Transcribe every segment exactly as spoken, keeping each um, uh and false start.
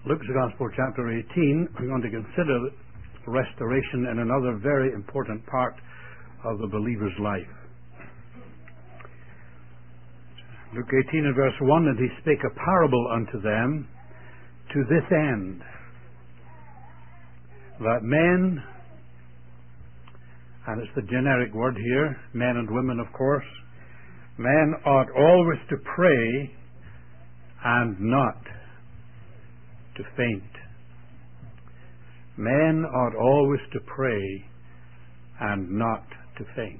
Luke's Gospel, chapter eighteen, we're going to consider restoration in another very important part of the believer's life. Luke eighteen and verse one, and he spake a parable unto them to this end, that men, and it's the generic word here, men and women of course, men ought always to pray and not to faint. Men ought always to pray and not to faint.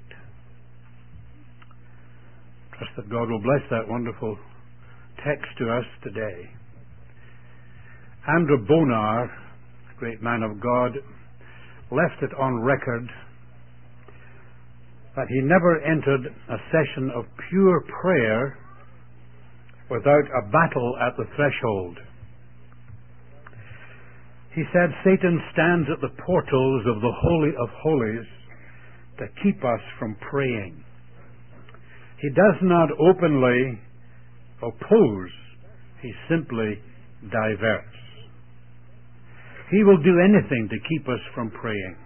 Trust that God will bless that wonderful text to us today. Andrew Bonar, a great man of God, left it on record that he never entered a session of pure prayer without a battle at the threshold. He said, Satan stands at the portals of the Holy of Holies to keep us from praying. He does not openly oppose, he simply diverts. He will do anything to keep us from praying.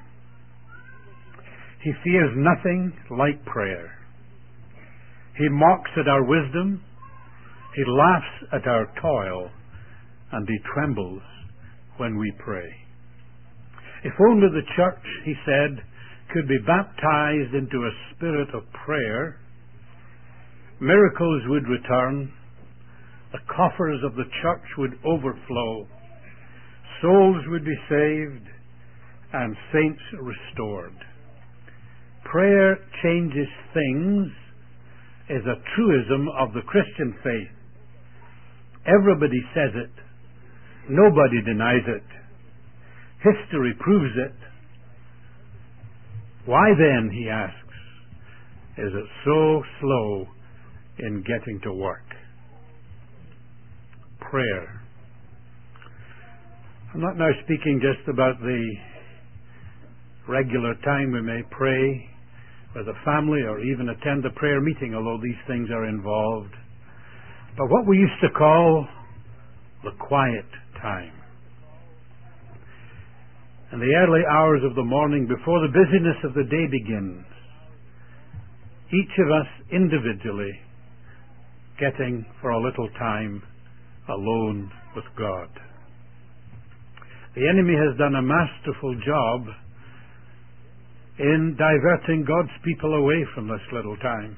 He fears nothing like prayer. He mocks at our wisdom, he laughs at our toil, and he trembles when we pray. If only the church, he said, could be baptized into a spirit of prayer, miracles would return, the coffers of the church would overflow, souls would be saved, and saints restored. Prayer changes things is a truism of the Christian faith. Everybody says it. Nobody denies it. History proves it. Why then, he asks, is it so slow in getting to work? Prayer. I'm not now speaking just about the regular time we may pray with a family or even attend a prayer meeting, although these things are involved, but what we used to call the quiet time. In the early hours of the morning before the busyness of the day begins, each of us individually getting for a little time alone with God. The enemy has done a masterful job in diverting God's people away from this little time.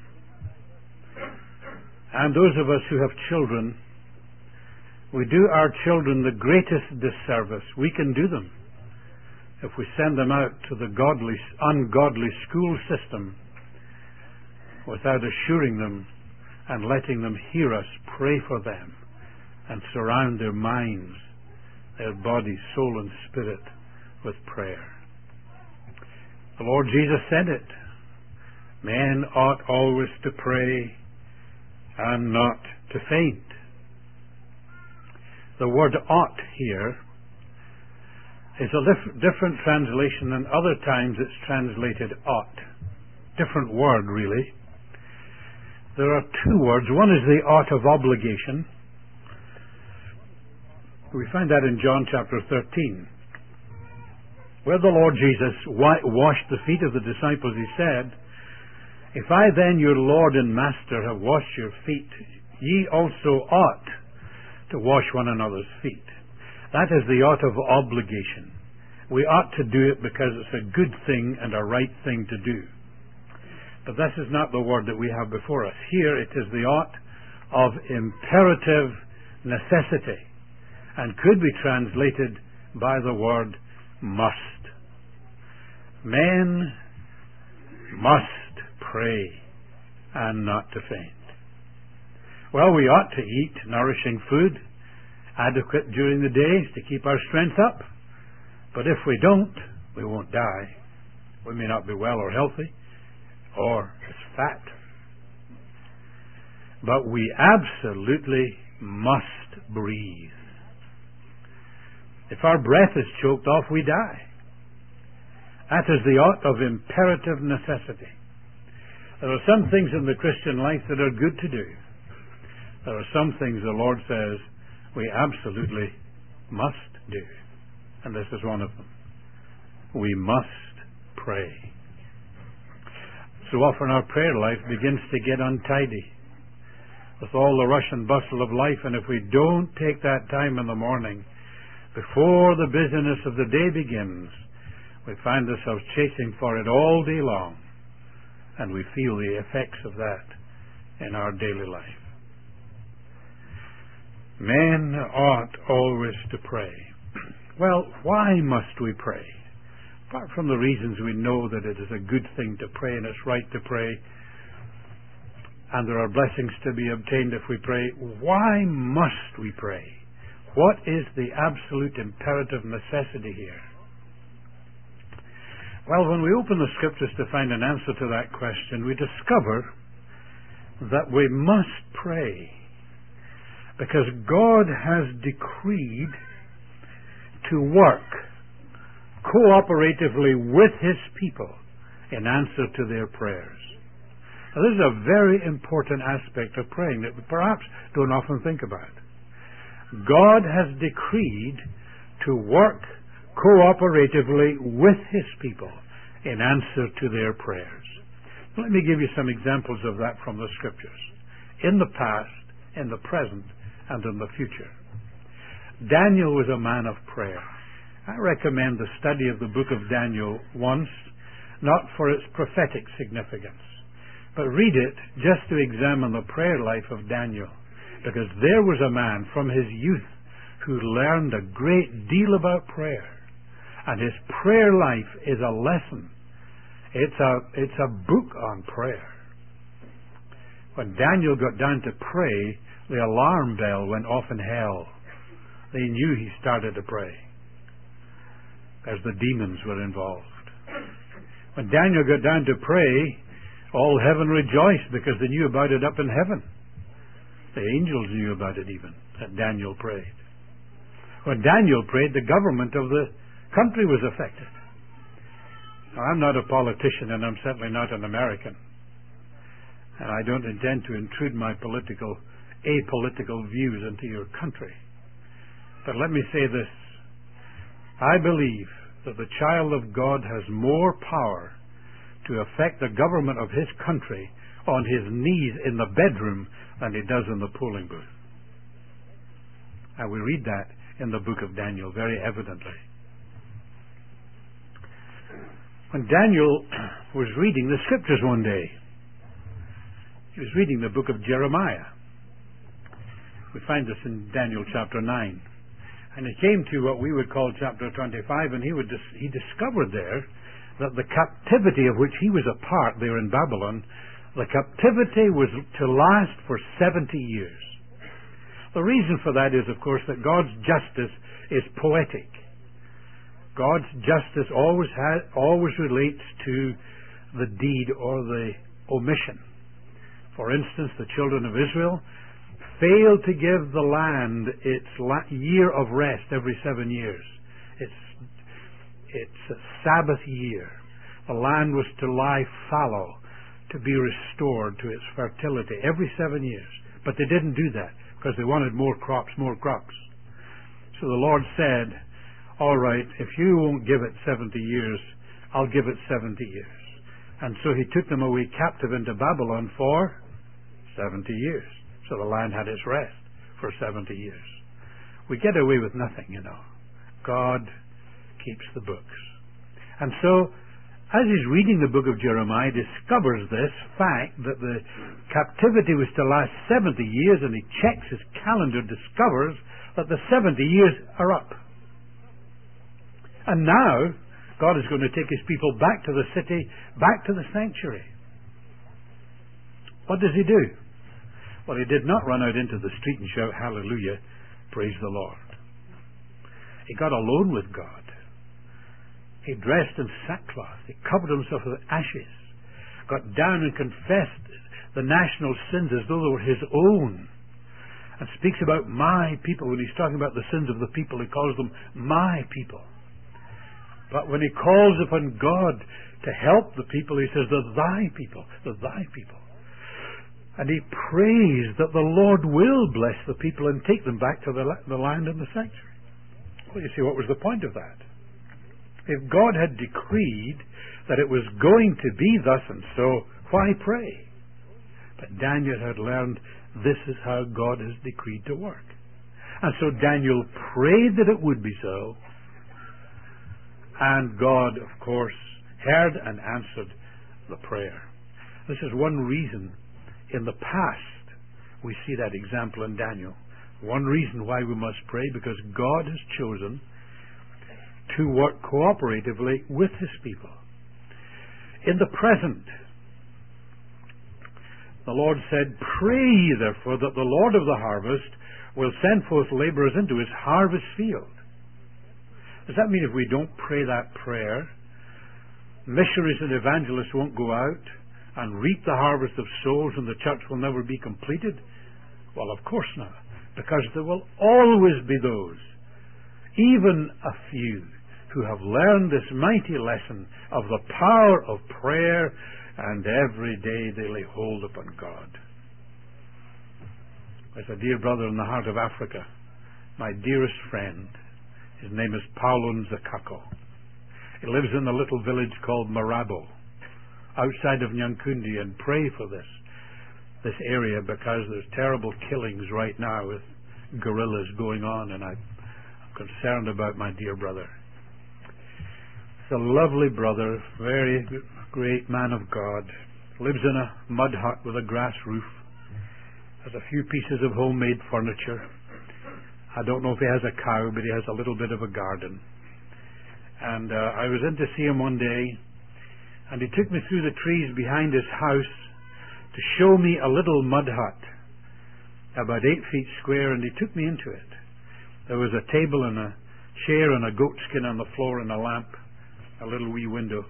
And those of us who have children, we do our children the greatest disservice we can do them if we send them out to the godly, ungodly school system without assuring them and letting them hear us pray for them and surround their minds, their body, soul, and spirit with prayer. The Lord Jesus said it. Men ought always to pray and not to faint. The word ought here is a dif- different translation than other times it's translated ought. Different word, really. There are two words. One is the ought of obligation. We find that in John chapter thirteen. Where the Lord Jesus washed the feet of the disciples, he said, If I then, your Lord and Master, have washed your feet, ye also ought to wash one another's feet. That is the ought of obligation. We ought to do it because it's a good thing and a right thing to do. But this is not the word that we have before us. Here it is the ought of imperative necessity and could be translated by the word must. Men must pray and not to faint. Well, we ought to eat nourishing food, adequate during the day to keep our strength up. But if we don't, we won't die. We may not be well or healthy, or it's fat. But we absolutely must breathe. If our breath is choked off, we die. That is the ought of imperative necessity. There are some things in the Christian life that are good to do. There are some things the Lord says we absolutely must do. And this is one of them. We must pray. So often our prayer life begins to get untidy with all the rush and bustle of life, and if we don't take that time in the morning before the busyness of the day begins, we find ourselves chasing for it all day long, and we feel the effects of that in our daily life. Men ought always to pray. Well, why must we pray? Apart from the reasons we know that it is a good thing to pray and it's right to pray, and there are blessings to be obtained if we pray, why must we pray? What is the absolute imperative necessity here? Well, when we open the Scriptures to find an answer to that question, we discover that we must pray because God has decreed to work cooperatively with His people in answer to their prayers. Now, this is a very important aspect of praying that we perhaps don't often think about. God has decreed to work cooperatively with His people in answer to their prayers. Let me give you some examples of that from the Scriptures, in the past, in the present, and in the future. Daniel was a man of prayer. I recommend the study of the book of Daniel once, not for its prophetic significance, but read it just to examine the prayer life of Daniel, because there was a man from his youth who learned a great deal about prayer, and his prayer life is a lesson. It's a, it's a book on prayer. When Daniel got down to pray, the alarm bell went off in hell. They knew he started to pray, as the demons were involved. When Daniel got down to pray, all heaven rejoiced because they knew about it up in heaven. The angels knew about it even, that Daniel prayed. When Daniel prayed, the government of the country was affected. Now, I'm not a politician, and I'm certainly not an American. And I don't intend to intrude my political, apolitical views into your country. But let me say this. I believe that the child of God has more power to affect the government of his country on his knees in the bedroom than he does in the polling booth. And we read that in the book of Daniel very evidently. When Daniel was reading the Scriptures one day, he was reading the book of Jeremiah. We find this in Daniel chapter nine. And he came to what we would call chapter twenty-five, and he would dis- he discovered there that the captivity of which he was a part there in Babylon, the captivity was to last for seventy years. The reason for that is, of course, that God's justice is poetic. God's justice always has, always relates to the deed or the omission. For instance, the children of Israel failed to give the land its la- year of rest every seven years. It's, it's a Sabbath year. The land was to lie fallow, to be restored to its fertility every seven years. But they didn't do that because they wanted more crops, more crops. So the Lord said, all right, if you won't give it seventy years, I'll give it seventy years. And so he took them away captive into Babylon for seventy years. So the land had its rest for seventy years. We get away with nothing, you know. God keeps the books. And so, as he's reading the book of Jeremiah, he discovers this fact that the captivity was to last seventy years, and he checks his calendar, discovers that the seventy years are up. And now, God is going to take his people back to the city, back to the sanctuary. What does he do? Well, he did not run out into the street and shout, hallelujah, praise the Lord. He got alone with God. He dressed in sackcloth. He covered himself with ashes. Got down and confessed the national sins as though they were his own. And speaks about my people. When he's talking about the sins of the people, he calls them my people. But when he calls upon God to help the people, he says, they're thy people. They're thy people. And he prays that the Lord will bless the people and take them back to the, the land and the sanctuary. Well, you see, what was the point of that? If God had decreed that it was going to be thus and so, why pray? But Daniel had learned this is how God has decreed to work. And so Daniel prayed that it would be so. And God, of course, heard and answered the prayer. This is one reason in the past we see that example in Daniel. One reason why we must pray, because God has chosen to work cooperatively with His people. In the present, the Lord said, "Pray ye therefore that the Lord of the harvest will send forth laborers into His harvest field." Does that mean if we don't pray that prayer, missionaries and evangelists won't go out and reap the harvest of souls and the church will never be completed? Well, of course not, because there will always be those, even a few, who have learned this mighty lesson of the power of prayer, and every day they lay hold upon God. There's a dear brother in the heart of Africa, my dearest friend. His name is Paulo Nzakako. He lives in a little village called Marabo, outside of Nyankundi, and pray for this this area, because there's terrible killings right now with guerrillas going on, and I'm concerned about my dear brother. He's a lovely brother, very great man of God, lives in a mud hut with a grass roof, has a few pieces of homemade furniture. I don't know if he has a cow, but he has a little bit of a garden. And uh, I was in to see him one day, and he took me through the trees behind his house to show me a little mud hut, about eight feet square, and he took me into it. There was a table and a chair and a goat skin on the floor and a lamp, a little wee window.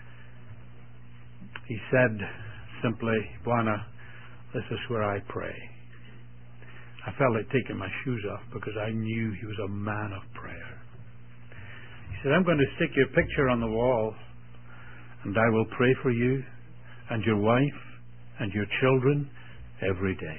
He said simply, "Bwana, this is where I pray." I felt like taking my shoes off, because I knew he was a man of prayer. He said, "I'm going to stick your picture on the wall, and I will pray for you and your wife and your children every day."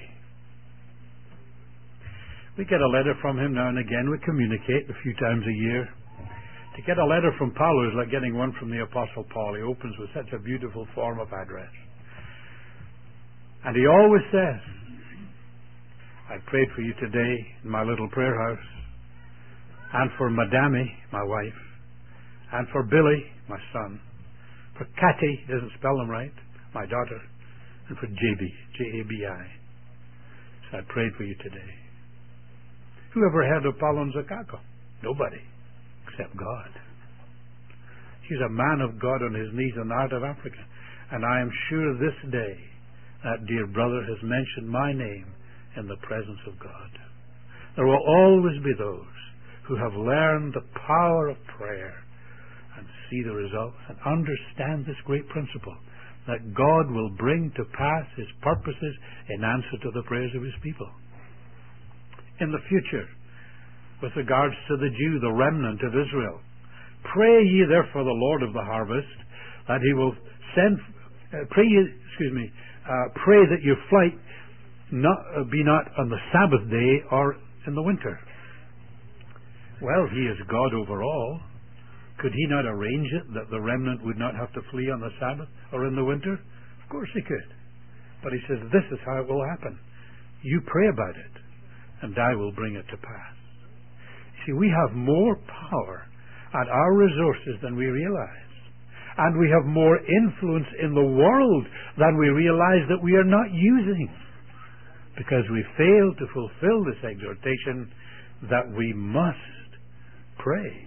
We get a letter from him now and again. We communicate a few times a year. To get a letter from Paulo is like getting one from the Apostle Paul. He opens with such a beautiful form of address. And he always says, "I prayed for you today in my little prayer house, and for Madame, my wife, and for Billy, my son, for Cathy," he doesn't spell them right, "my daughter, and for J B, J A B I. So I prayed for you today." Who ever heard of Paulo Nzakako? Nobody, except God. He's a man of God on his knees in the heart of Africa. And I am sure this day that dear brother has mentioned my name in the presence of God. There will always be those who have learned the power of prayer and see the results and understand this great principle, that God will bring to pass His purposes in answer to the prayers of His people. In the future, with regards to the Jew, the remnant of Israel, "Pray ye therefore the Lord of the harvest, that He will send, uh, pray ye, excuse me, uh, pray that your flight not, uh, be not on the Sabbath day or in the winter." Well, He is God over all. Could He not arrange it that the remnant would not have to flee on the Sabbath or in the winter? Of course He could. But He says, this is how it will happen. You pray about it, and I will bring it to pass. See, we have more power at our resources than we realize. And we have more influence in the world than we realize that we are not using, because we fail to fulfill this exhortation that we must pray.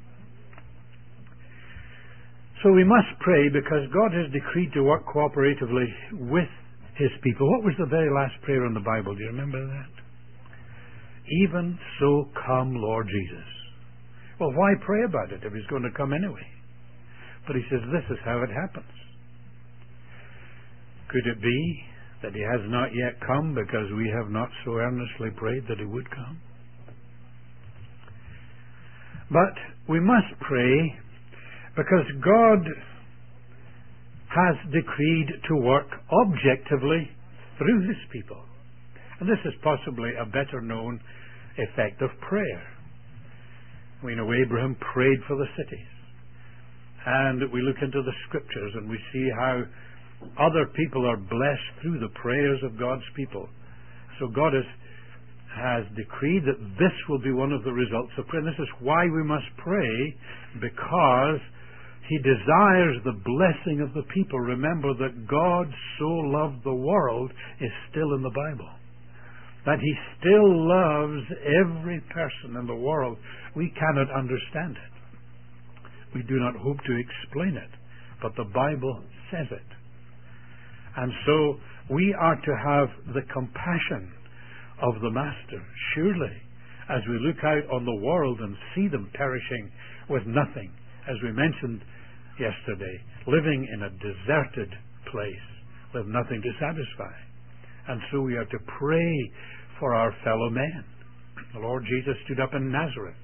So we must pray because God has decreed to work cooperatively with His people. What was the very last prayer in the Bible? Do you remember that? "Even so come, Lord Jesus." Well, why pray about it if He's going to come anyway? But He says this is how it happens. Could it be that He has not yet come because we have not so earnestly prayed that He would come? But we must pray because God has decreed to work objectively through His people. And this is possibly a better known effect of prayer. We know Abraham prayed for the cities. And we look into the Scriptures and we see how other people are blessed through the prayers of God's people. So God has, has decreed that this will be one of the results of prayer. And this is why we must pray, because He desires the blessing of the people. Remember that God so loved the world is still in the Bible. That He still loves every person in the world. We cannot understand it. We do not hope to explain it. But the Bible says it. And so we are to have the compassion of the Master, surely, as we look out on the world and see them perishing with nothing, as we mentioned yesterday, living in a deserted place with nothing to satisfy. And so we are to pray for our fellow men. The Lord Jesus stood up in Nazareth,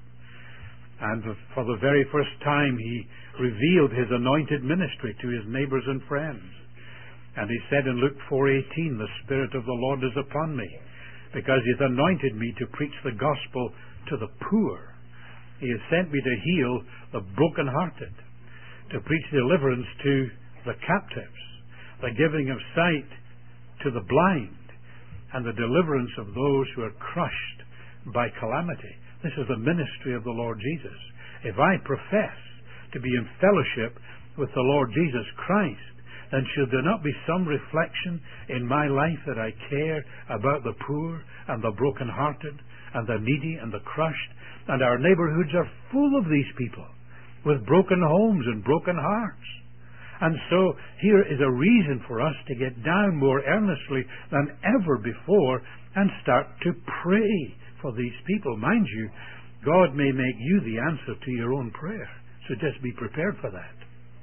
and for the very first time He revealed His anointed ministry to His neighbors and friends. And He said in Luke four eighteen, "The Spirit of the Lord is upon me, because He has anointed me to preach the gospel to the poor. He has sent me to heal the brokenhearted, to preach deliverance to the captives, the giving of sight to the blind, and the deliverance of those who are crushed by calamity." This is the ministry of the Lord Jesus. If I profess to be in fellowship with the Lord Jesus Christ, then should there not be some reflection in my life that I care about the poor and the brokenhearted and the needy and the crushed? And our neighborhoods are full of these people with broken homes and broken hearts. And so here is a reason for us to get down more earnestly than ever before and start to pray for these people. Mind you, God may make you the answer to your own prayer. So just be prepared for that.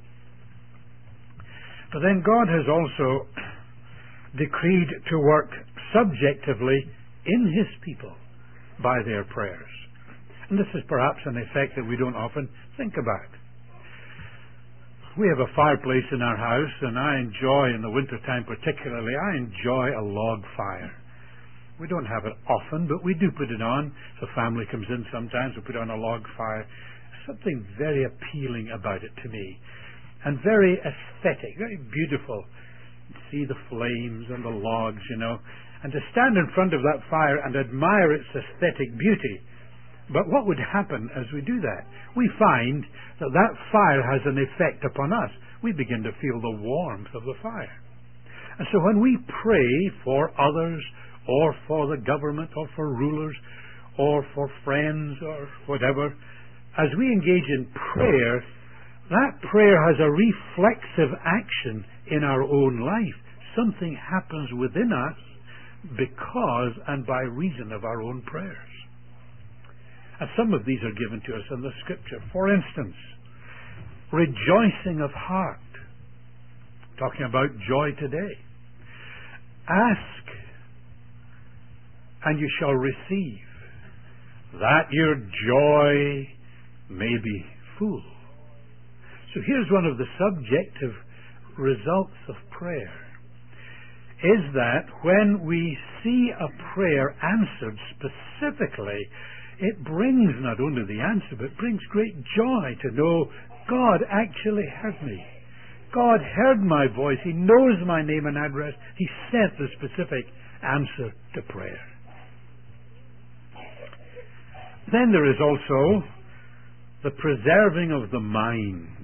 But then God has also decreed to work subjectively in His people by their prayers. And this is perhaps an effect that we don't often think about. We have a fireplace in our house, and I enjoy, in the wintertime particularly, I enjoy a log fire. We don't have it often, but we do put it on. If a family comes in sometimes, we put on a log fire. There's something very appealing about it to me. And very aesthetic, very beautiful. You see the flames and the logs, you know. And to stand in front of that fire and admire its aesthetic beauty. But what would happen as we do that? We find that that fire has an effect upon us. We begin to feel the warmth of the fire. And so when we pray for others, or for the government, or for rulers, or for friends, or whatever, as we engage in prayer, that prayer has a reflexive action in our own life. Something happens within us because and by reason of our own prayers. And some of these are given to us in the Scripture. For instance, rejoicing of heart. Talking about joy today. Ask, and you shall receive, that your joy may be full. So here's one of the subjective results of prayer, is that when we see a prayer answered specifically, it brings not only the answer, but it brings great joy to know God actually heard me. God heard my voice. He knows my name and address. He sent the specific answer to prayer. Then there is also the preserving of the mind.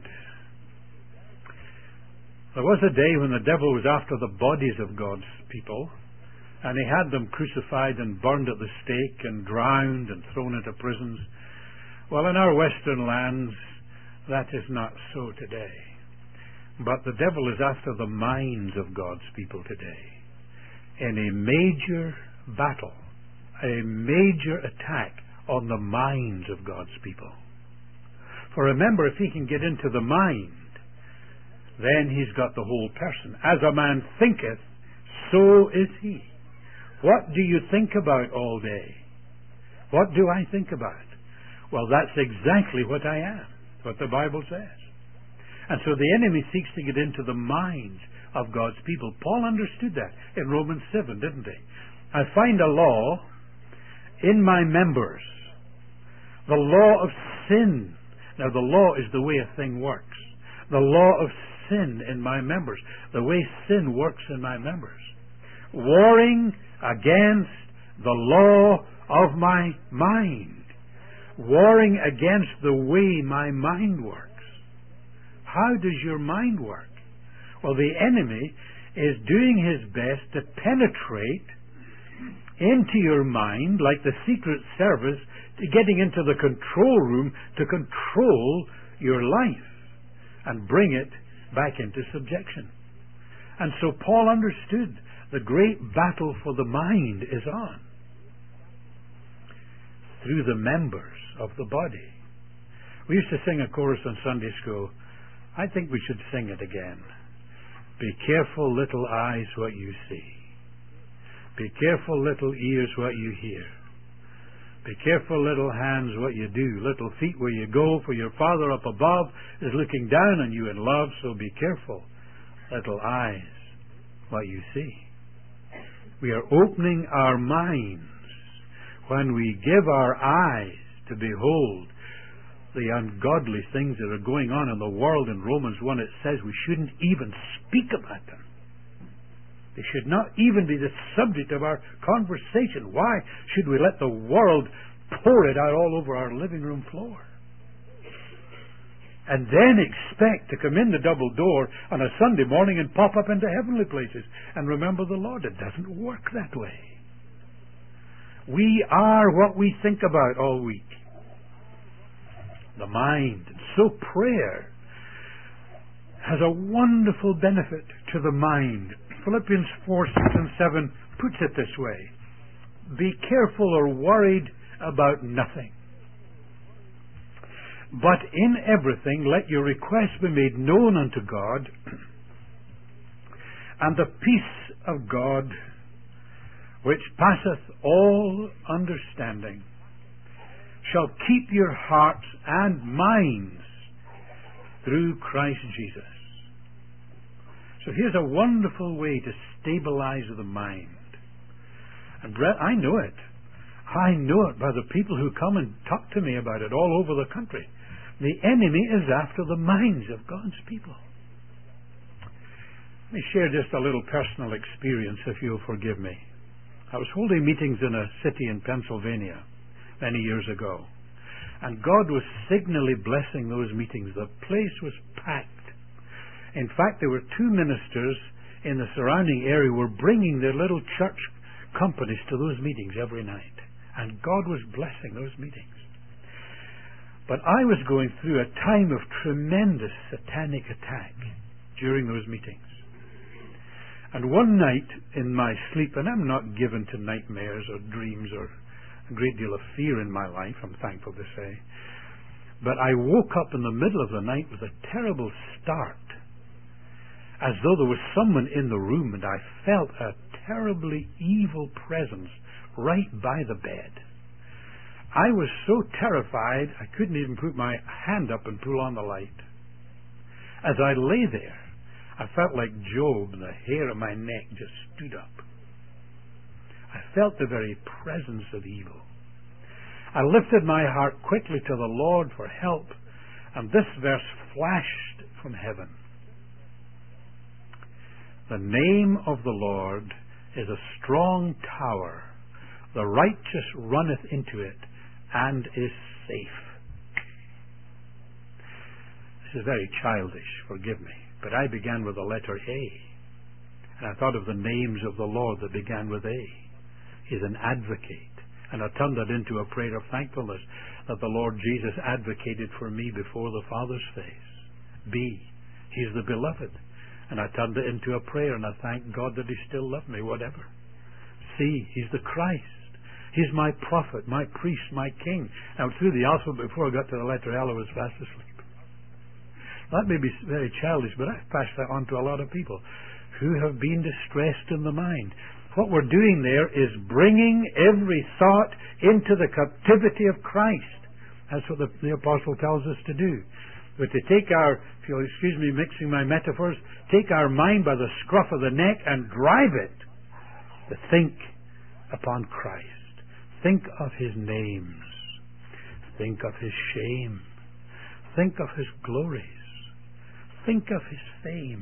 There was a day when the devil was after the bodies of God's people, and he had them crucified and burned at the stake and drowned and thrown into prisons. Well, in our Western lands, that is not so today. But the devil is after the minds of God's people today. In a major battle, a major attack on the minds of God's people. For remember, if he can get into the mind, then he's got the whole person. As a man thinketh, so is he. What do you think about all day? What do I think about? Well, that's exactly what I am, what the Bible says. And so the enemy seeks to get into the minds of God's people. Paul understood that in Romans seven, didn't he? I find a law in my members, the law of sin. Now the law is the way a thing works. The law of sin in my members. The way sin works in my members. Warring against the law of my mind. Warring against the way my mind works. How does your mind work? Well, the enemy is doing his best to penetrate into your mind like the Secret Service, to getting into the control room to control your life and bring it back into subjection. And so Paul understood the great battle for the mind is on through the members of the body. We used to sing a chorus in Sunday school. I think we should sing it again. Be careful, little eyes, what you see. Be careful, little ears, what you hear. Be careful, little hands, what you do. Little feet, where you go, for your Father up above is looking down on you in love, so be careful, little eyes, what you see. We are opening our minds when we give our eyes to behold the ungodly things that are going on in the world. In Romans one it says we shouldn't even speak about them. They should not even be the subject of our conversation. Why should we let the world pour it out all over our living room floor? And then expect to come in the double door on a Sunday morning and pop up into heavenly places and remember the Lord. It doesn't work that way. We are what we think about all week. The mind. And so prayer has a wonderful benefit to the mind. Philippians four, six and seven puts it this way. Be careful or worried about nothing. But in everything let your requests be made known unto God, and the peace of God, which passeth all understanding, shall keep your hearts and minds through Christ Jesus. So here's a wonderful way to stabilize the mind. And I know it. I know it by the people who come and talk to me about it all over the country. The enemy is after the minds of God's people. Let me share just a little personal experience, if you'll forgive me. I was holding meetings in a city in Pennsylvania many years ago. And God was signally blessing those meetings. The place was packed. In fact, there were two ministers in the surrounding area who were bringing their little church companies to those meetings every night. And God was blessing those meetings. But I was going through a time of tremendous satanic attack during those meetings. And one night in my sleep, and I'm not given to nightmares or dreams or a great deal of fear in my life, I'm thankful to say. But I woke up in the middle of the night with a terrible start, as though there was someone in the room, and I felt a terribly evil presence right by the bed. I was so terrified I couldn't even put my hand up and pull on the light. As I lay there, I felt like Job, and the hair on my neck just stood up. I felt the very presence of evil. I lifted my heart quickly to the Lord for help, and this verse flashed from heaven. The name of the Lord is a strong tower. The righteous runneth into it, and is safe. This is very childish, forgive me, but I began with the letter A. And I thought of the names of the Lord that began with A. He's an advocate. And I turned that into a prayer of thankfulness that the Lord Jesus advocated for me before the Father's face. B. He's the beloved. And I turned it into a prayer, and I thank God that He still loved me, whatever. C. He's the Christ. He's my prophet, my priest, my king. Now, through the alphabet, before I got to the letter L, I was fast asleep. That may be very childish, but I've passed that on to a lot of people who have been distressed in the mind. What we're doing there is bringing every thought into the captivity of Christ. That's what the, the apostle tells us to do. But to take our, if you'll excuse me mixing my metaphors, take our mind by the scruff of the neck and drive it to think upon Christ. Think of His names. Think of His shame. Think of His glories. Think of His fame.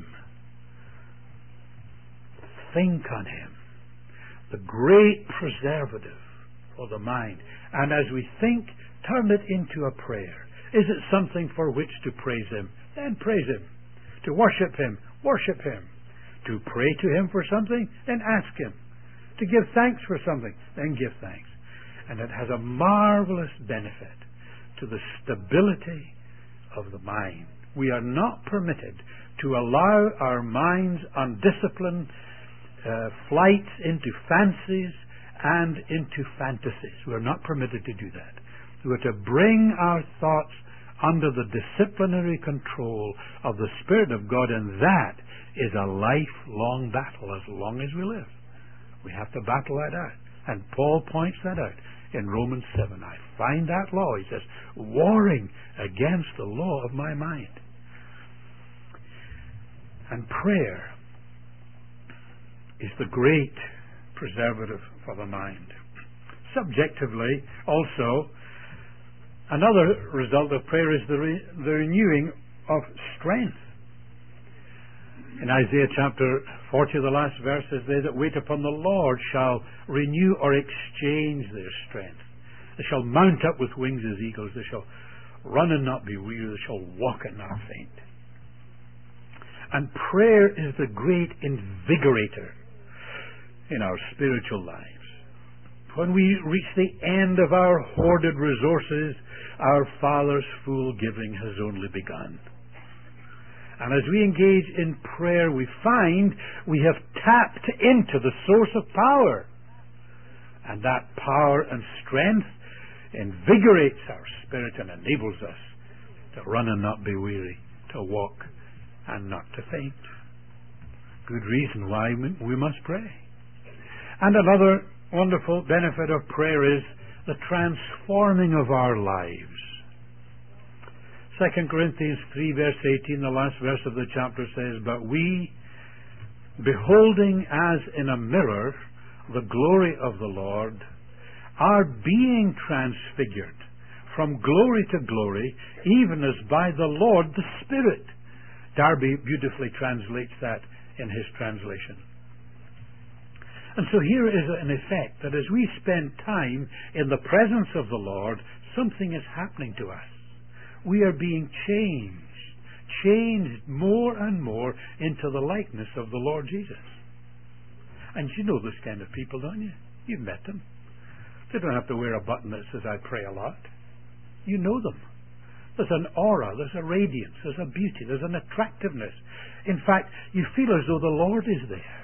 Think on Him, the great preservative for the mind. And as we think, turn it into a prayer. Is it something for which to praise Him? Then praise Him. To worship Him, worship Him. To pray to Him for something? Then ask Him. To give thanks for something? Then give thanks. And it has a marvelous benefit to the stability of the mind. We are not permitted to allow our minds undisciplined uh, flights into fancies and into fantasies. We are not permitted to do that. We are to bring our thoughts under the disciplinary control of the Spirit of God, and that is a lifelong battle as long as we live. We have to battle that out. And Paul points that out in Romans seven. I find that law, he says, warring against the law of my mind. And prayer is the great preservative for the mind. Subjectively, also, another result of prayer is the, re- the renewing of strength. In Isaiah chapter forty, the last verse says, they that wait upon the Lord shall renew or exchange their strength. They shall mount up with wings as eagles. They shall run and not be weary. They shall walk and not faint. And prayer is the great invigorator in our spiritual lives. When we reach the end of our hoarded resources, our Father's full giving has only begun. And as we engage in prayer, we find we have tapped into the source of power. And that power and strength invigorates our spirit and enables us to run and not be weary, to walk and not to faint. Good reason why we must pray. And another wonderful benefit of prayer is the transforming of our lives. Second Corinthians three verse eighteen, the last verse of the chapter says, but we, beholding as in a mirror the glory of the Lord, are being transfigured from glory to glory, even as by the Lord the Spirit. Darby beautifully translates that in his translation. And so here is an effect that as we spend time in the presence of the Lord, something is happening to us. We are being changed, changed more and more into the likeness of the Lord Jesus. And you know those kind of people, don't you? You've met them. They don't have to wear a button that says, I pray a lot. You know them. There's an aura, there's a radiance, there's a beauty, there's an attractiveness. In fact, you feel as though the Lord is there.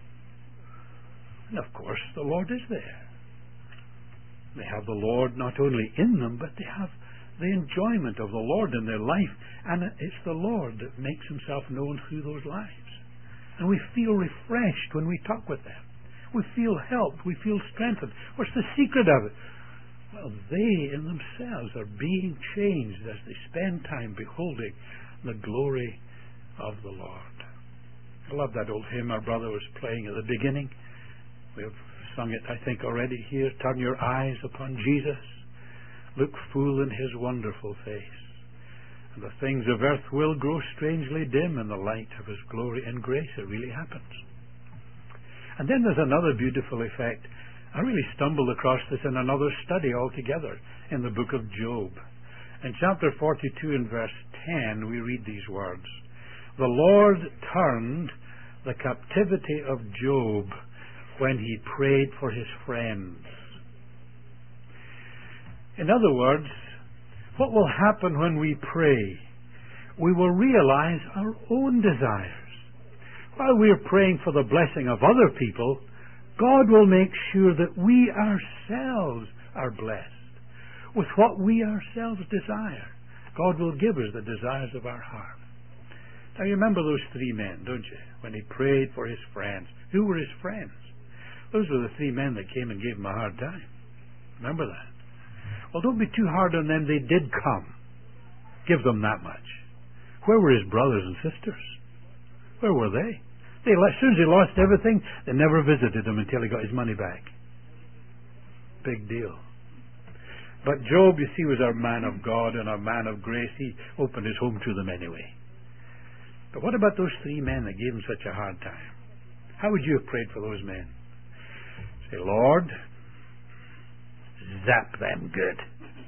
And of course, the Lord is there. They have the Lord not only in them, but they have the enjoyment of the Lord in their life. And it's the Lord that makes Himself known through those lives. And we feel refreshed when we talk with them. We feel helped. We feel strengthened. What's the secret of it? Well, they in themselves are being changed as they spend time beholding the glory of the Lord. I love that old hymn our brother was playing at the beginning. We have sung it, I think, already here. Turn your eyes upon Jesus. Look full in His wonderful face. And the things of earth will grow strangely dim in the light of His glory and grace. It really happens. And then there's another beautiful effect. I really stumbled across this in another study altogether in the book of Job. In chapter forty-two and verse ten, we read these words. The Lord turned the captivity of Job when he prayed for his friends. In other words, what will happen when we pray? We will realize our own desires. While we are praying for the blessing of other people, God will make sure that we ourselves are blessed with what we ourselves desire. God will give us the desires of our heart. Now you remember those three men, don't you? When he prayed for his friends. Who were his friends? Those were the three men that came and gave him a hard time. Remember that? Well, don't be too hard on them. They did come. Give them that much. Where were his brothers and sisters? Where were they? They, as soon as he lost everything, they never visited him until he got his money back. Big deal. But Job, you see, was a man of God and a man of grace. He opened his home to them anyway. But what about those three men that gave him such a hard time? How would you have prayed for those men? Say, Lord, zap them good.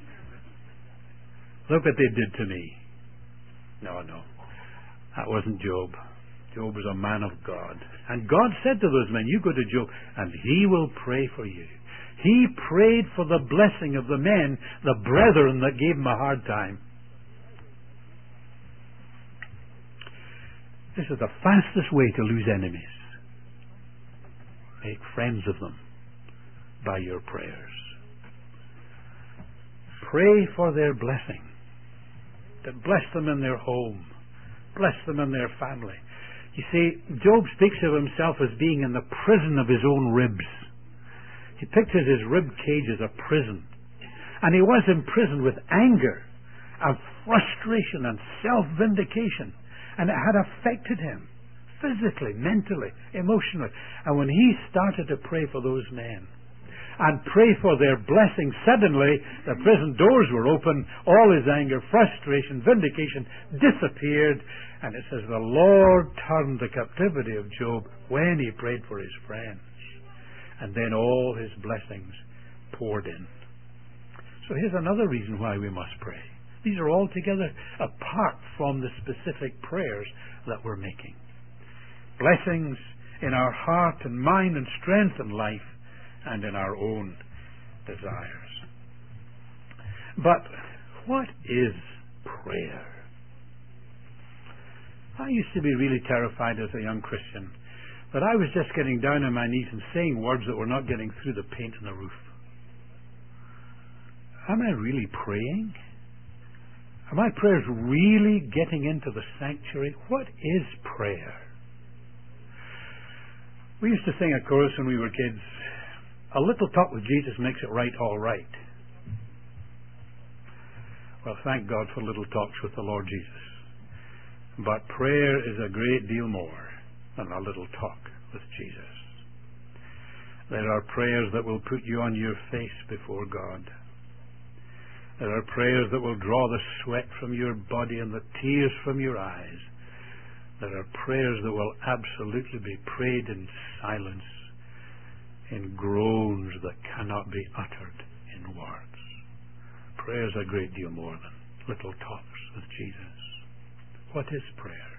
Look what they did to me. No, no. That wasn't Job. Job was a man of God. And God said to those men, you go to Job, and he will pray for you. He prayed for the blessing of the men, the brethren that gave him a hard time. This is the fastest way to lose enemies. Make friends of them by your prayers. Pray for their blessing. To bless them in their home. Bless them in their family. You see, Job speaks of himself as being in the prison of his own ribs. He pictures his rib cage as a prison. And he was imprisoned with anger and frustration and self-vindication. And it had affected him physically, mentally, emotionally. And when he started to pray for those men and pray for their blessing, suddenly the prison doors were open. All his anger, frustration, vindication disappeared. And it says the Lord turned the captivity of Job when he prayed for his friends. And then all his blessings poured in. So here's another reason why we must pray. These are all together apart from the specific prayers that we're making. Blessings in our heart and mind and strength and life and in our own desires. But what is prayer? I used to be really terrified as a young Christian that I was just getting down on my knees and saying words that were not getting through the paint on the roof. Am I really praying? Are my prayers really getting into the sanctuary? What is prayer? We used to sing a chorus when we were kids. A little talk with Jesus makes it right all right. Well, thank God for little talks with the Lord Jesus. But prayer is a great deal more than a little talk with Jesus. There are prayers that will put you on your face before God. There are prayers that will draw the sweat from your body and the tears from your eyes. There are prayers that will absolutely be prayed in silence, in groans that cannot be uttered in words. Prayer is a great deal more than little talks with Jesus. What is prayer?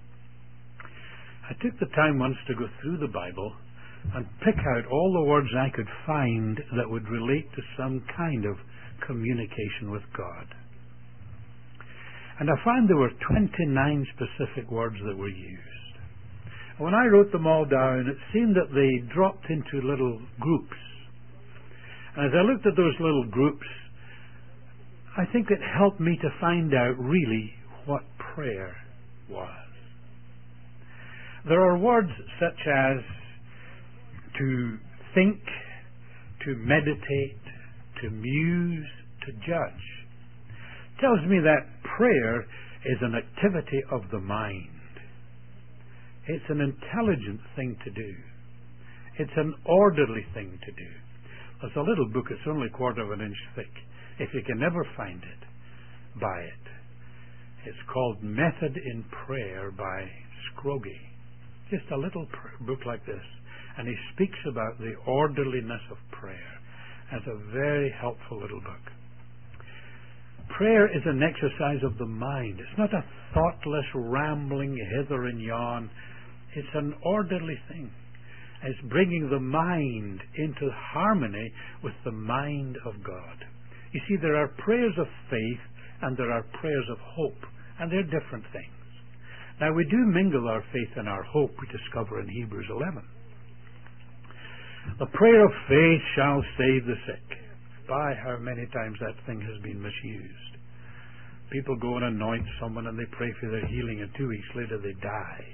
I took the time once to go through the Bible and pick out all the words I could find that would relate to some kind of communication with God. And I found there were twenty-nine specific words that were used. When I wrote them all down, it seemed that they dropped into little groups. And as I looked at those little groups, I think it helped me to find out really what prayer was. There are words such as to think, to meditate, to muse, to judge. It tells me that prayer is an activity of the mind. It's an intelligent thing to do. It's an orderly thing to do. There's a little book, it's only a quarter of an inch thick. If you can never find it, buy it. It's called Method in Prayer by Scroggie. Just a little pr- book like this. And he speaks about the orderliness of prayer. It's a very helpful little book. Prayer is an exercise of the mind. It's not a thoughtless rambling hither and yon. It's an orderly thing. It's bringing the mind into harmony with the mind of God. You see, there are prayers of faith and there are prayers of hope, and they're different things. Now, we do mingle our faith and our hope, we discover in Hebrews eleven. The prayer of faith shall save the sick. By how many times that thing has been misused. People go and anoint someone and they pray for their healing, and two weeks later they die.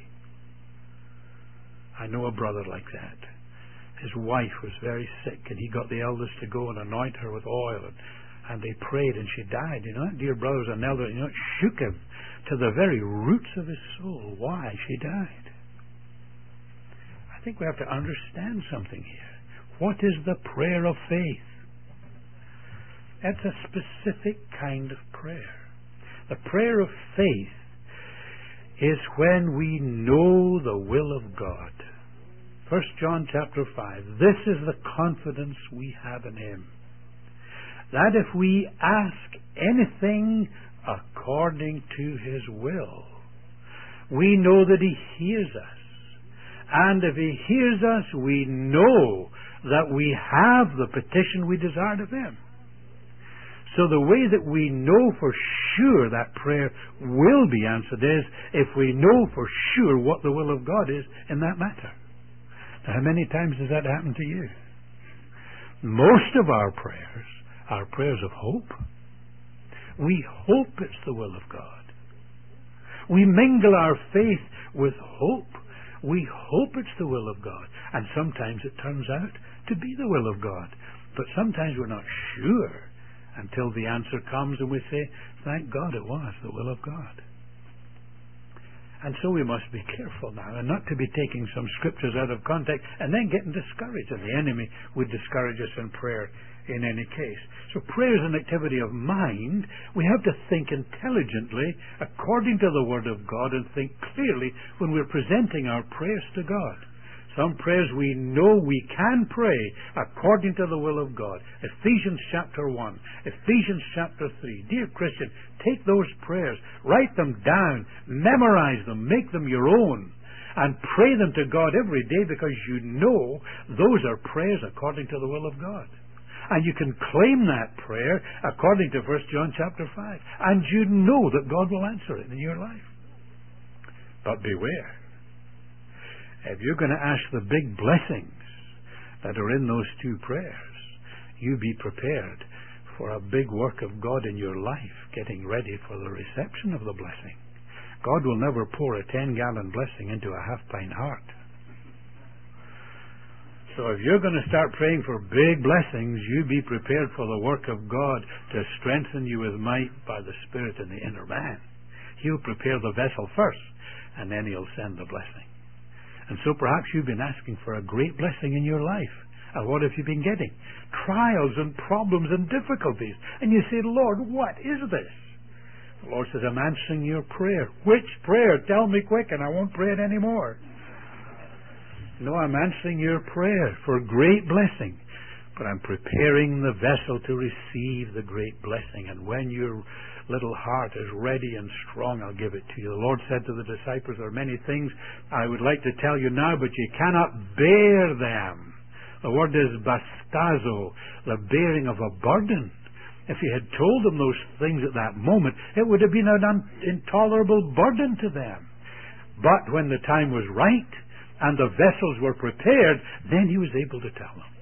I know a brother like that. His wife was very sick and he got the elders to go and anoint her with oil, and, and they prayed and she died. You know, that dear brother was an elder, you know, it shook him to the very roots of his soul why she died. I think we have to understand something here. What is the prayer of faith? It's a specific kind of prayer. The prayer of faith is when we know the will of God. First John chapter five. This is the confidence we have in Him, that if we ask anything according to His will, we know that He hears us. And if He hears us, we know that we have the petition we desired of Him. So the way that we know for sure that prayer will be answered is if we know for sure what the will of God is in that matter. Now, how many times does that happen to you? Most of our prayers are prayers of hope. We hope it's the will of God. We mingle our faith with hope. We hope it's the will of God. And sometimes it turns out to be the will of God. But sometimes we're not sure until the answer comes and we say, thank God it was the will of God. And so we must be careful now and not to be taking some scriptures out of context and then getting discouraged. And the enemy would discourage us in prayer in any case. So prayer is an activity of mind. We have to think intelligently according to the Word of God and think clearly when we're presenting our prayers to God. Some prayers we know we can pray according to the will of God. Ephesians chapter one, Ephesians chapter three. Dear Christian, take those prayers, write them down, memorize them, make them your own, and pray them to God every day because you know those are prayers according to the will of God. And you can claim that prayer according to First John chapter five. And you know that God will answer it in your life. But beware. If you're going to ask the big blessings that are in those two prayers, you be prepared for a big work of God in your life, getting ready for the reception of the blessing. God will never pour a ten-gallon blessing into a half-pint heart. So if you're going to start praying for big blessings, you be prepared for the work of God to strengthen you with might by the Spirit in the inner man. He'll prepare the vessel first, and then He'll send the blessing. And so perhaps you've been asking for a great blessing in your life. And what have you been getting? Trials and problems and difficulties. And you say, Lord, what is this? The Lord says, I'm answering your prayer. Which prayer? Tell me quick and I won't pray it anymore. No, I'm answering your prayer for great blessing. But I'm preparing the vessel to receive the great blessing. And when your little heart is ready and strong, I'll give it to you. The Lord said to the disciples, there are many things I would like to tell you now, but you cannot bear them. The word is bastazo, the bearing of a burden. If you had told them those things at that moment, it would have been an intolerable burden to them. But when the time was right and the vessels were prepared, then He was able to tell them.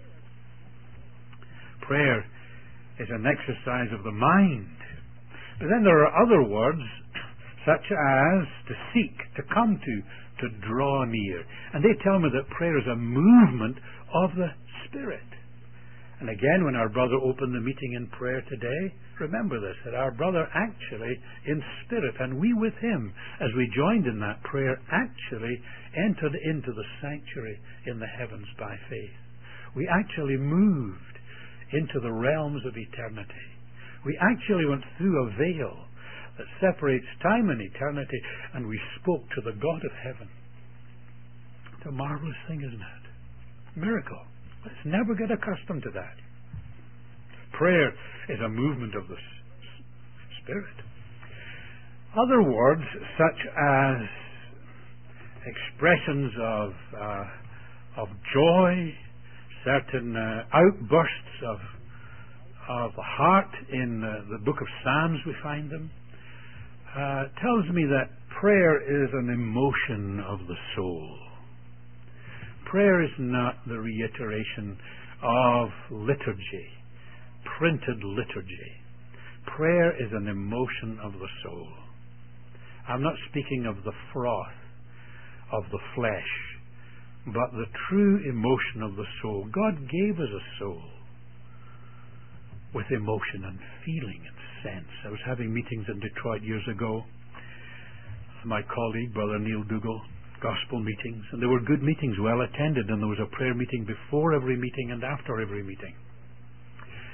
Prayer is an exercise of the mind. But then there are other words, such as to seek, to come to, to draw near. And they tell me that prayer is a movement of the Spirit. And again, when our brother opened the meeting in prayer today, remember this, that our brother actually, in spirit, and we with him, as we joined in that prayer, actually entered into the sanctuary in the heavens by faith. We actually moved into the realms of eternity. We actually went through a veil that separates time and eternity, and we spoke to the God of heaven. It's a marvelous thing, isn't it? Miracle. Let's never get accustomed to that. Prayer is a movement of the Spirit. Other words, such as expressions of uh, of joy, certain uh, outbursts of of the heart in uh, the book of Psalms, we find them, uh, tells me that prayer is an emotion of the soul. Prayer is not the reiteration of liturgy, printed liturgy. Prayer is an emotion of the soul. I'm not speaking of the froth of the flesh, but the true emotion of the soul. God gave us a soul with emotion and feeling and sense. I was having meetings in Detroit years ago with my colleague, Brother Neil Dougal, gospel meetings, and they were good meetings, well attended, and there was a prayer meeting before every meeting and after every meeting.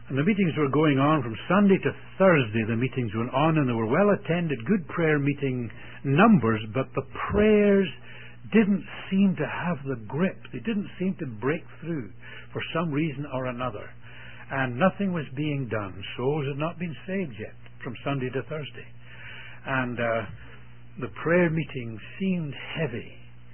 And the meetings were going on from Sunday to Thursday. The meetings went on, and they were well attended, good prayer meeting numbers, but the prayers didn't seem to have the grip. They didn't seem to break through for some reason or another. And nothing was being done. Souls had not been saved yet from Sunday to Thursday. And uh, the prayer meeting seemed heavy.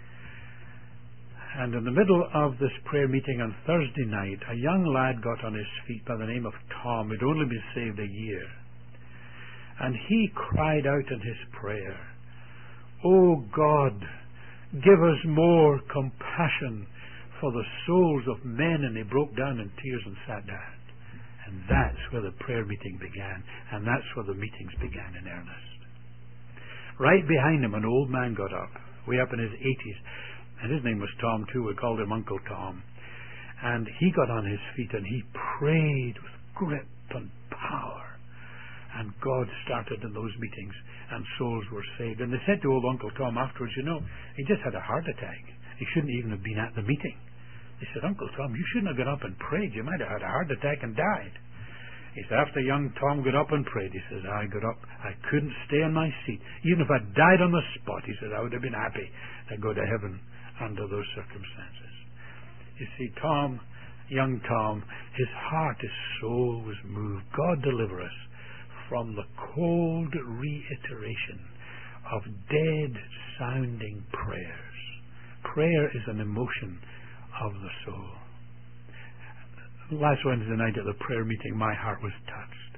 And in the middle of this prayer meeting on Thursday night, a young lad got on his feet by the name of Tom, who'd only been saved a year. And he cried out in his prayer, "Oh God, give us more compassion for the souls of men." And he broke down in tears and sat down. And that's where the prayer meeting began. And that's where the meetings began in earnest. Right behind him, an old man got up, way up in his eighties. And his name was Tom, too. We called him Uncle Tom. And he got on his feet and he prayed with grip and power. And God started in those meetings, and souls were saved. And they said to old Uncle Tom afterwards, you know, he just had a heart attack. He shouldn't even have been at the meeting. They said, "Uncle Tom, you shouldn't have got up and prayed. You might have had a heart attack and died." He said, after young Tom got up and prayed, he says, "I got up. I couldn't stay on my seat. Even if I died on the spot," he said, "I would have been happy to go to heaven under those circumstances." You see, Tom, young Tom, his heart, his soul was moved. God deliver us from the cold reiteration of dead-sounding prayers. Prayer is an emotion of the soul. Last Wednesday night at the prayer meeting, my heart was touched.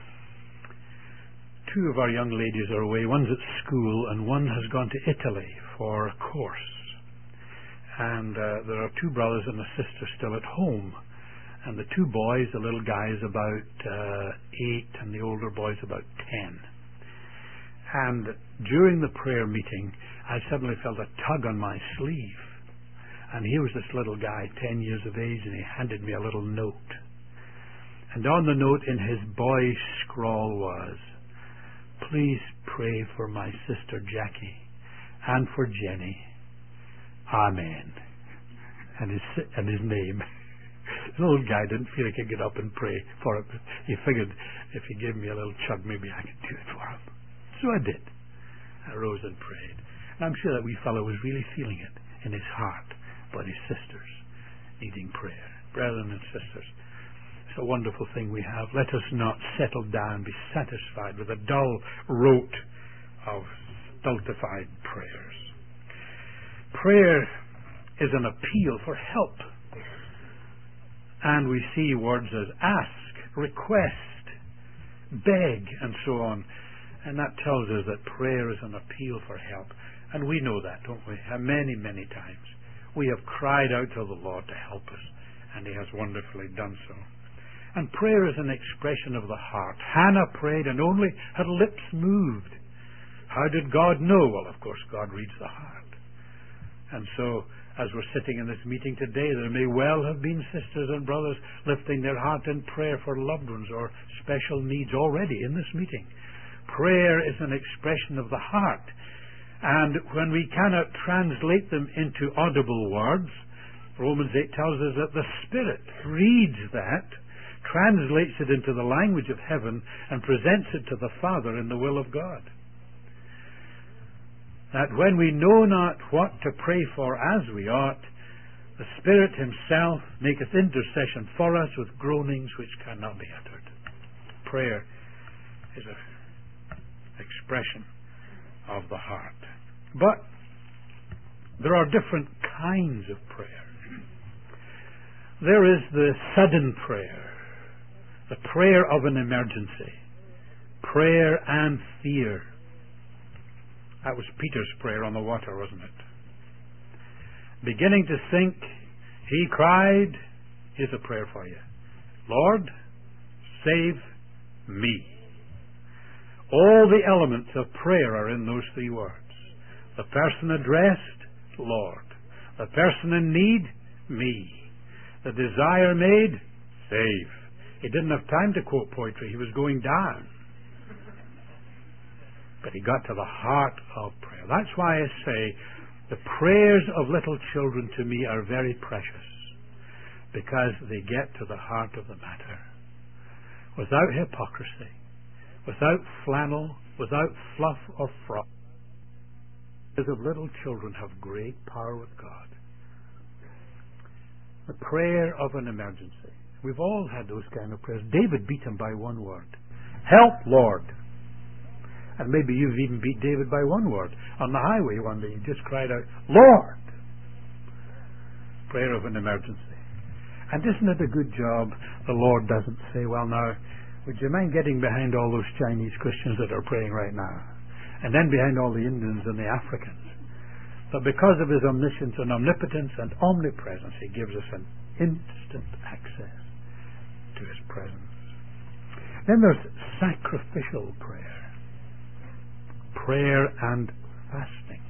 Two of our young ladies are away. One's at school, and one has gone to Italy for a course. And uh, there are two brothers and a sister still at home. And the two boys, the little guy is about uh, eight and the older boy is about ten. And during the prayer meeting, I suddenly felt a tug on my sleeve. And here was this little guy, ten years of age, and he handed me a little note. And on the note in his boyish scrawl was, "Please pray for my sister Jackie and for Jenny. Amen." And his, and his name. The old guy didn't feel he could get up and pray for him. He figured if he gave me a little chug, maybe I could do it for him. So I did. I rose and prayed. And I'm sure that wee fellow was really feeling it in his heart about his sisters needing prayer. Brethren and sisters, it's a wonderful thing we have. Let us not settle down, be satisfied with a dull rote of stultified prayers. Prayer is an appeal for help. And we see words as ask, request, beg, and so on. And that tells us that prayer is an appeal for help. And we know that, don't we? Many, many times. We have cried out to the Lord to help us, and He has wonderfully done so. And prayer is an expression of the heart. Hannah prayed, and only her lips moved. How did God know? Well, of course, God reads the heart. And so, as we're sitting in this meeting today, there may well have been sisters and brothers lifting their heart in prayer for loved ones or special needs already in this meeting. Prayer is an expression of the heart. And when we cannot translate them into audible words, Romans eight tells us that the Spirit reads that, translates it into the language of heaven, and presents it to the Father in the will of God. That when we know not what to pray for as we ought, the Spirit Himself maketh intercession for us with groanings which cannot be uttered. Prayer is an expression of the heart. But there are different kinds of prayer. There is the sudden prayer, the prayer of an emergency, prayer and fear. That was Peter's prayer on the water, wasn't it? Beginning to sink, he cried, here's a prayer for you, "Lord, save me." All the elements of prayer are in those three words. The person addressed, Lord. The person in need, me. The desire made, save. He didn't have time to quote poetry. He was going down. But he got to the heart of prayer. That's why I say the prayers of little children to me are very precious, because they get to the heart of the matter. without hypocrisy, without flannel, without fluff or froth. As of little children have great power with God. The prayer of an emergency. We've all had those kind of prayers. David beat him by one word. Help, Lord. And maybe you've even beat David by one word. On the highway one day, he just cried out, Lord. Prayer of an emergency. And isn't it a good job the Lord doesn't say, well now, would you mind getting behind all those Chinese Christians that are praying right now? And then behind all the Indians and the Africans. But because of His omniscience and omnipotence and omnipresence, He gives us an instant access to His presence. Then there's sacrificial prayer. Prayer and fasting.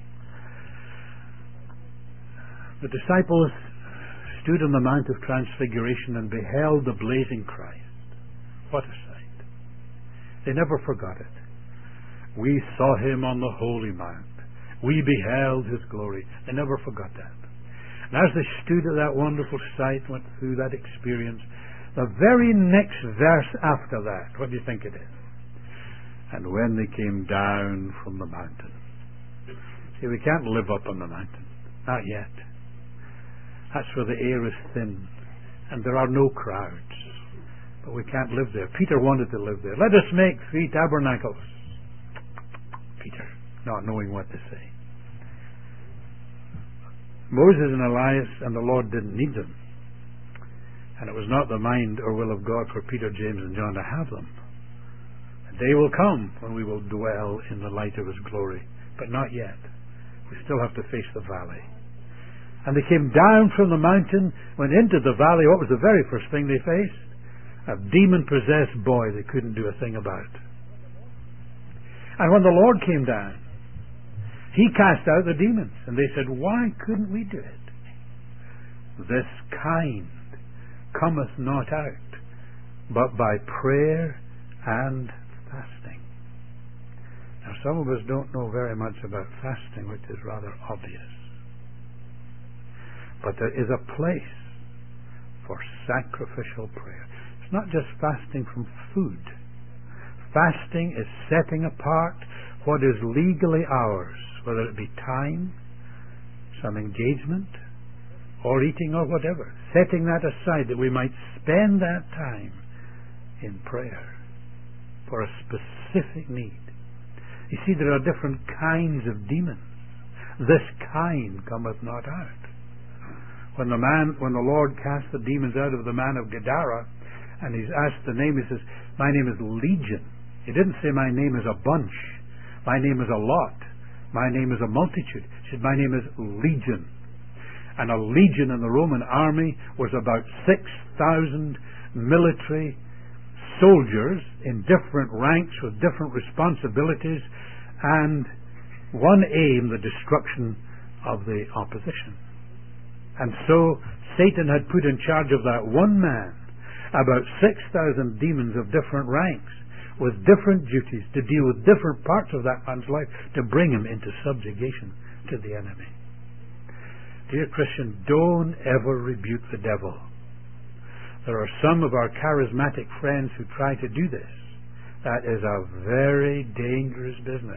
The disciples stood on the Mount of Transfiguration and beheld the blazing Christ. What a sight. They never forgot it. We saw Him on the holy mount. We beheld His glory. They never forgot that. And as they stood at that wonderful sight, went through that experience, the very next verse after that, what do you think it is? And when they came down from the mountain. See, we can't live up on the mountain. Not yet. That's where the air is thin and there are no crowds. But we can't live there. Peter wanted to live there. Let us make three tabernacles. Peter, not knowing what to say. Moses and Elias and the Lord didn't need them. And it was not the mind or will of God for Peter, James, and John to have them. A day will come when we will dwell in the light of His glory. But not yet. We still have to face the valley. And they came down from the mountain, went into the valley. What was the very first thing they faced? A demon-possessed boy they couldn't do a thing about. And when the Lord came down, He cast out the demons. And they said, why couldn't we do it? This kind cometh not out, but by prayer and fasting. Now some of us don't know very much about fasting, which is rather obvious. But there is a place for sacrificial prayer. It's not just fasting from food. Fasting is setting apart what is legally ours, whether it be time, some engagement, or eating or whatever. Setting that aside that we might spend that time in prayer for a specific need. You see, there are different kinds of demons. This kind cometh not out. When the man, when the Lord cast the demons out of the man of Gadara, and He's asked the name, He says, my name is Legion. He didn't say my name is a bunch. My name is a lot. My name is a multitude. He said my name is Legion. And a legion in the Roman army was about six thousand military soldiers in different ranks with different responsibilities and one aim, the destruction of the opposition. And so Satan had put in charge of that one man about six thousand demons of different ranks with different duties to deal with different parts of that man's life to bring him into subjugation to the enemy. Dear Christian, don't ever rebuke the devil. There are some of our charismatic friends who try to do this. That is a very dangerous business.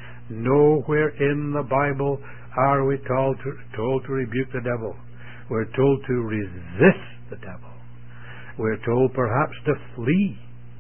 Nowhere in the Bible are we told to, told to rebuke the devil. We're told to resist the devil. We're told perhaps to flee,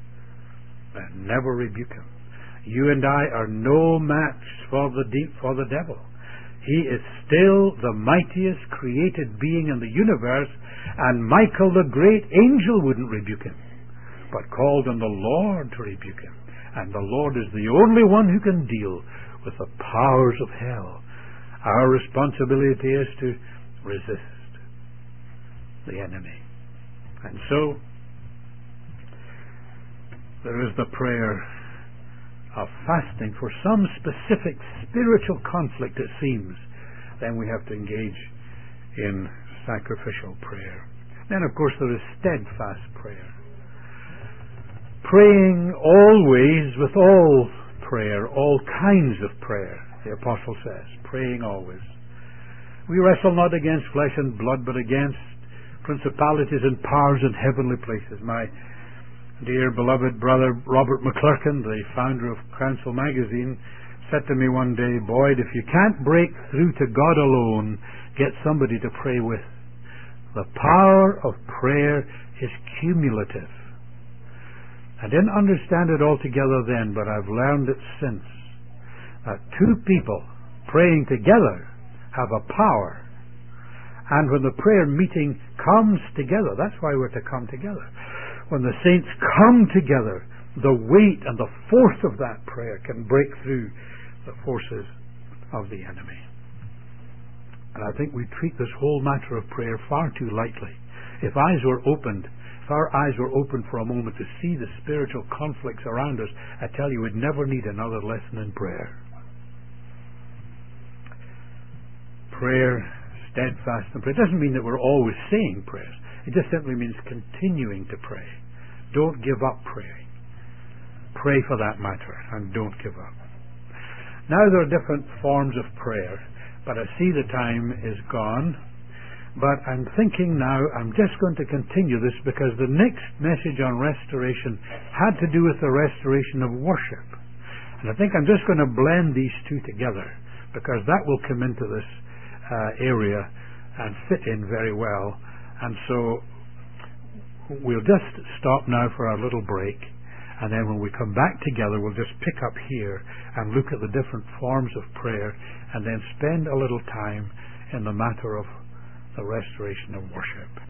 but never rebuke him. You and I are no match for the deep for the devil. He is still the mightiest created being in the universe, and Michael the great angel wouldn't rebuke him, but called on the Lord to rebuke him. And the Lord is the only one who can deal with the powers of hell. Our responsibility is to resist the enemy. And so there is the prayer of fasting for some specific spiritual conflict, it seems. Then we have to engage in sacrificial prayer. Then, of course, there is steadfast prayer. Praying always with all prayer, all kinds of prayer, the Apostle says. Praying always. We wrestle not against flesh and blood, but against principalities and powers in heavenly places. My Dear beloved brother Robert McClurkin, the founder of Council Magazine, said to me one day, "Boyd, if you can't break through to God alone, get somebody to pray with. The power of prayer is cumulative." I didn't understand it altogether then, but I've learned it since. That two people praying together have a power. And when the prayer meeting comes together, that's why we're to come together. When the saints come together, the weight and the force of that prayer can break through the forces of the enemy. And I think we treat this whole matter of prayer far too lightly. If eyes were opened, if our eyes were open for a moment to see the spiritual conflicts around us, I tell you, we'd never need another lesson in prayer. Prayer, steadfast in prayer. It doesn't mean that we're always saying prayers. It just simply means continuing to pray. Don't give up praying. Pray for that matter, and don't give up. Now there are different forms of prayer, but I see the time is gone. But I'm thinking now, I'm just going to continue this because the next message on restoration had to do with the restoration of worship. And I think I'm just going to blend these two together because that will come into this uh, area and fit in very well. And so we'll just stop now for our little break. And then when we come back together, we'll just pick up here and look at the different forms of prayer and then spend a little time in the matter of the restoration of worship.